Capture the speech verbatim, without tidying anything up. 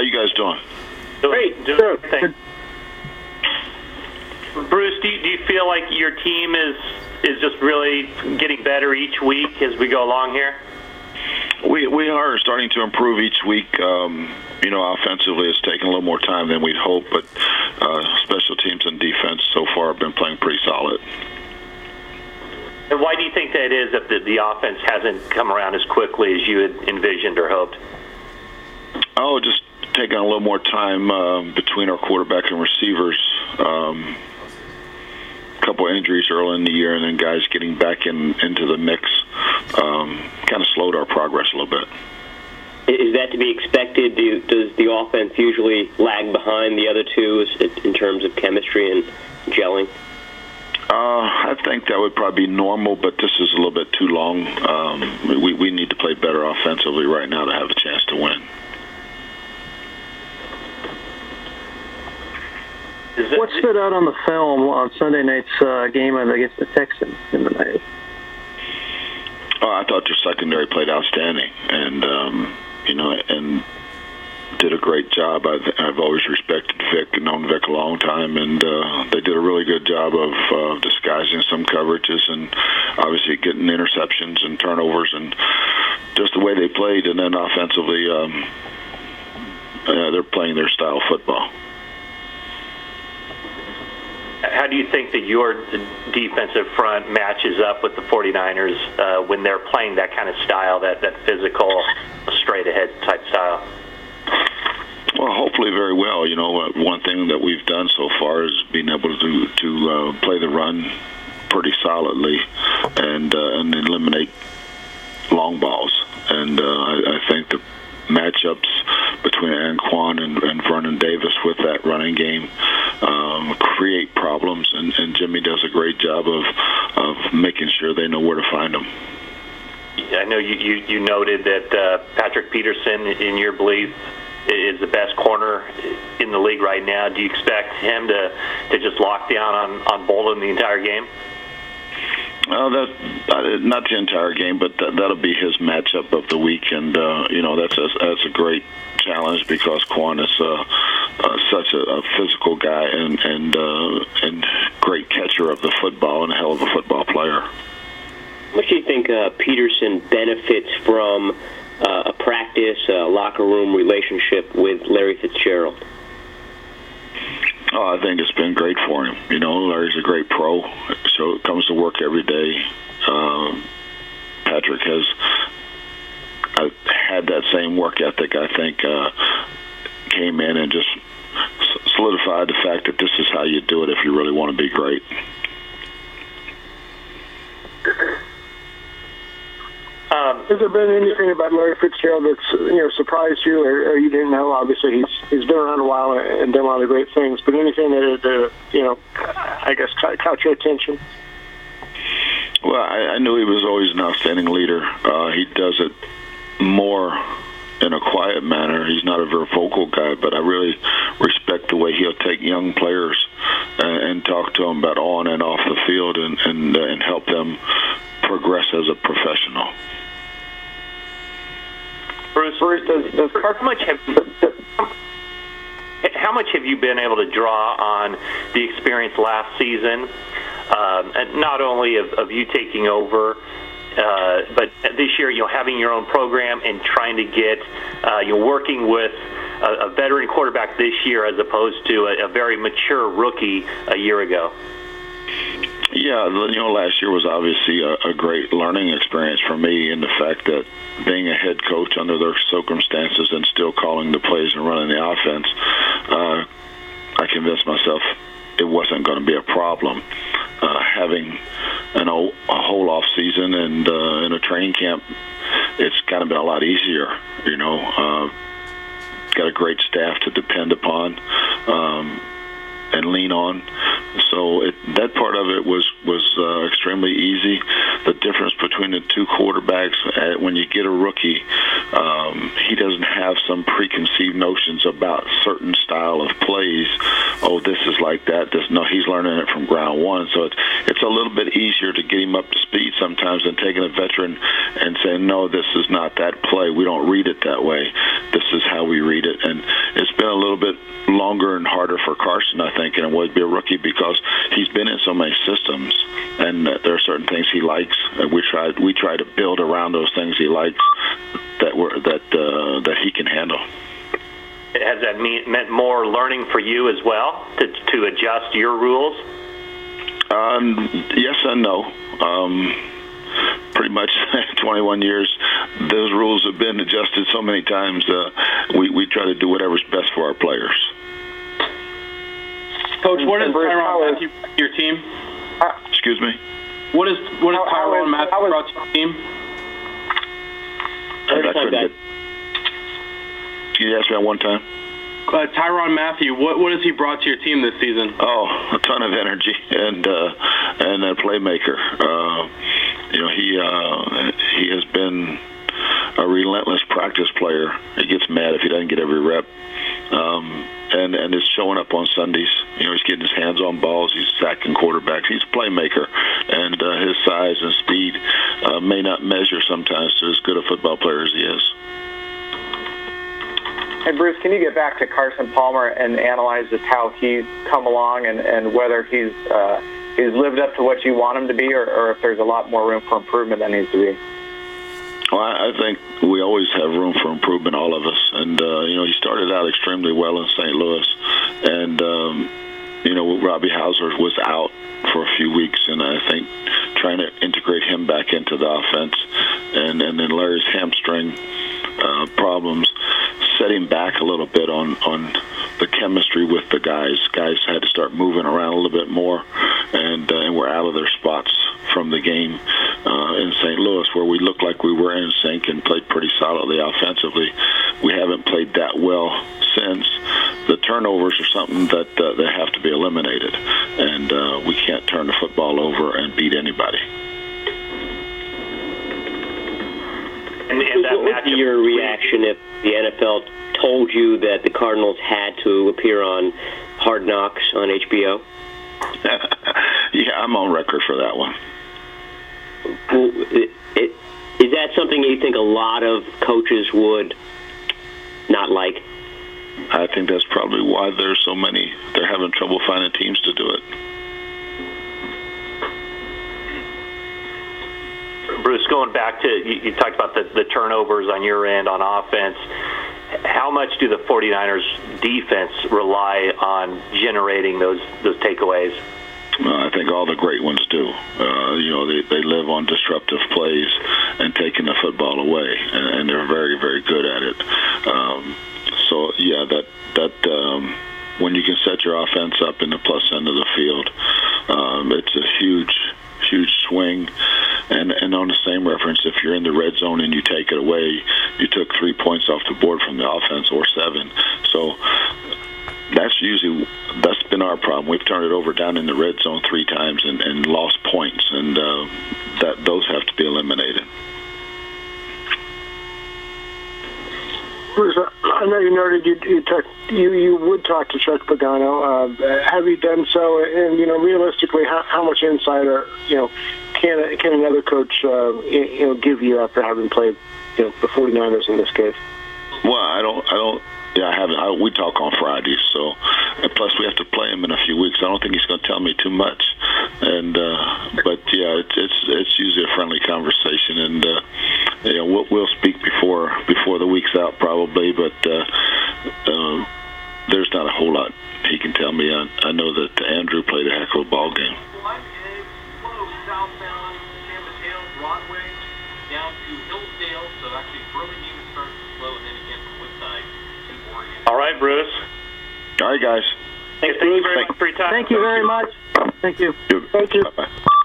you guys doing? Great. Doing good. Bruce, do you, do you feel like your team is is just really getting better each week as we go along here? We we are starting to improve each week. Um, you know, offensively, it's taken a little more time than we'd hoped, but uh, special teams and defense so far have been playing pretty solid. And why do you think that is, that the, the offense hasn't come around as quickly as you had envisioned or hoped? Oh, just taking a little more time uh, between our quarterback and receivers. Um, a couple of injuries early in the year, and then guys getting back in into the mix um, kind of slowed our progress a little bit. Is that to be expected? Do you, does the offense usually lag behind the other two in terms of chemistry and gelling? Uh, I think that would probably be normal, but this is a little bit too long. Um, we, we need to play better offensively right now to have a chance to win. What stood out on the film on Sunday night's uh, game against the Texans in the night? Oh, I thought their secondary played outstanding, and um, you know, and did a great job. I've, I've always respected Vic and known Vic a long time, and uh, they did a really good job of uh, disguising some coverages and obviously getting interceptions and turnovers, and just the way they played. And then offensively, um, uh, they're playing their style of football. How do you think that your defensive front matches up with the 49ers uh, when they're playing that kind of style, that, that physical, straight-ahead type style? Well, hopefully very well. You know, uh, one thing that we've done so far is being able to to uh, play the run pretty solidly and uh, and eliminate long balls. And uh, I, I think the matchups between Anquan and, and Vernon Davis with that running game um, create problems, and, and Jimmy does a great job of of making sure they know where to find them. I know you, you, you noted that uh, Patrick Peterson, in your belief, is the best corner in the league right now. Do you expect him to, to just lock down on, on Bolden the entire game? Well, that uh, not the entire game, but that, that'll be his matchup of the week, and uh, you know that's a, that's a great challenge because Quan is uh, uh, such a, a physical guy and and uh, and great catcher of the football and a hell of a football player. How much do you think uh, Peterson benefits from uh, a practice, a locker room relationship with Larry Fitzgerald? Oh, I think it's been great for him. You know, Larry's a great pro, so it comes to work every day. Um, Patrick has uh, had that same work ethic, I think, uh, came in and just solidified the fact that this is how you do it if you really want to be great. Um, Has there been anything about Larry Fitzgerald that's you know surprised you, or, or you didn't know? Obviously, he's he's been around a while and done a lot of great things. But anything that uh, you know, I guess caught, caught your attention? Well, I, I knew he was always an outstanding leader. Uh, he does it more in a quiet manner. He's not a very vocal guy, but I really respect the way he'll take young players and, and talk to them about on and off the field, and and, uh, and help them progress as a professional. Bruce, Bruce does, does how much have how much have you been able to draw on the experience last season, um, and not only of, of you taking over, uh, but this year, you know, having your own program and trying to get, uh, you know, working with a, a veteran quarterback this year as opposed to a, a very mature rookie a year ago? Yeah, you know, last year was obviously a, a great learning experience for me in the fact that being a head coach under those circumstances and still calling the plays and running the offense, uh, I convinced myself it wasn't going to be a problem. Uh, having an, a whole off season and uh, in a training camp, it's kind of been a lot easier, you know. Uh, got a great staff to depend upon. Um, and lean on. So it, that part of it was was uh, extremely easy. The difference between the two quarterbacks, uh, when you get a rookie, um, he doesn't have some preconceived notions about certain style of plays. Oh, this is like that. This no, he's learning it from ground one. So it's it's a little bit easier to get him up to speed sometimes than taking a veteran and saying, no, this is not that play. We don't read it that way. This is how we read it. And bit longer and harder for Carson, I think, than it would be a rookie because he's been in so many systems, and uh, there are certain things he likes, and we try we try to build around those things he likes that were that uh, that he can handle. Has that mean, meant more learning for you as well to to adjust your rules? Um, yes and no. Um, pretty much twenty-one years, those rules have been adjusted so many times. Uh, we, we try to do whatever's best for our players. Coach, what is Tyrann Mathieu to your team? Excuse me? What is what is Tyrann Mathieu brought to your team? I, I couldn't get, can you ask me that one time? Uh, Tyrann Mathieu, what what has he brought to your team this season? Oh, a ton of energy and uh, and a playmaker. Uh, you know, he uh, he has been a relentless practice player. He gets mad if he doesn't get every rep, um, and and is showing up on Sundays. You know, he's getting his hands on balls. He's sacking quarterbacks. He's a playmaker, and uh, his size and speed uh, may not measure sometimes to as good a football player as he is. Hey, Bruce, can you get back to Carson Palmer and analyze just how he's come along and, and whether he's uh, he's lived up to what you want him to be, or, or if there's a lot more room for improvement that needs to be? Well, I think we always have room for improvement, all of us. And, uh, you know, he started out extremely well in Saint Louis. And, um, you know, Robbie Hauser was out for a few weeks, and I think trying to integrate him back into the offense. And, and then Larry's hamstring uh, problems set him back a little bit on, on the chemistry with the guys. Guys had to start moving around a little bit more, and, uh, and we're out of their spots from the game uh, in Saint Louis, where we looked like we were in sync and played pretty solidly offensively. We haven't played that well since. The turnovers are something that uh, they have to be eliminated, and uh, we can't turn the football over and beat anybody. And, and that what would be your reaction if the N F L told you that the Cardinals had to appear on Hard Knocks on H B O? Yeah, I'm on record for that one. Well, it, it, is that something you think a lot of coaches would not like? I think that's probably why there's so many. They're having trouble finding teams to do it. Bruce, going back to, you, you talked about the, the turnovers on your end on offense. How much do the 49ers defense rely on generating those those takeaways? Uh, I think all the great ones do. Uh, you know, they, they live on disruptive plays and taking the football away, and, and they're very, very good at it. Um, so, yeah, that that um, when you can set your offense up in the plus end of the field, um, it's a huge, huge swing. And, and on the same reference, if you're in the red zone and you take it away, you took three points off the board from the offense, or seven. So that's usually that's been our problem. We've turned it over down in the red zone three times and, and lost points, and uh, that those have to be eliminated. Bruce, I know you noted you you, talk, you you would talk to Chuck Pagano. Uh, have you done so? And you know, realistically, how, how much insight or you know can can another coach uh, you know give you after having played you know the 49ers in this case? Well, I don't I don't. Yeah, I haven't. I, we talk on Fridays, so and plus we have to play him in a few weeks. I don't think he's going to tell me too much, and uh, but yeah, it's it's it's usually a friendly conversation, and uh, you know we'll, we'll speak before before the week's out probably, but uh, uh, there's not a whole lot he can tell me. I, I know that Andrew played a heck of a ball game. Southbound San Mateo Broadway down to Hillsdale, so actually Burlingame starts to slow, and then again from Woodside. All right, Bruce. All right, guys. Thank, Thank you very much for your time. Thank you very much. Thank you. Thank you. Bye-bye.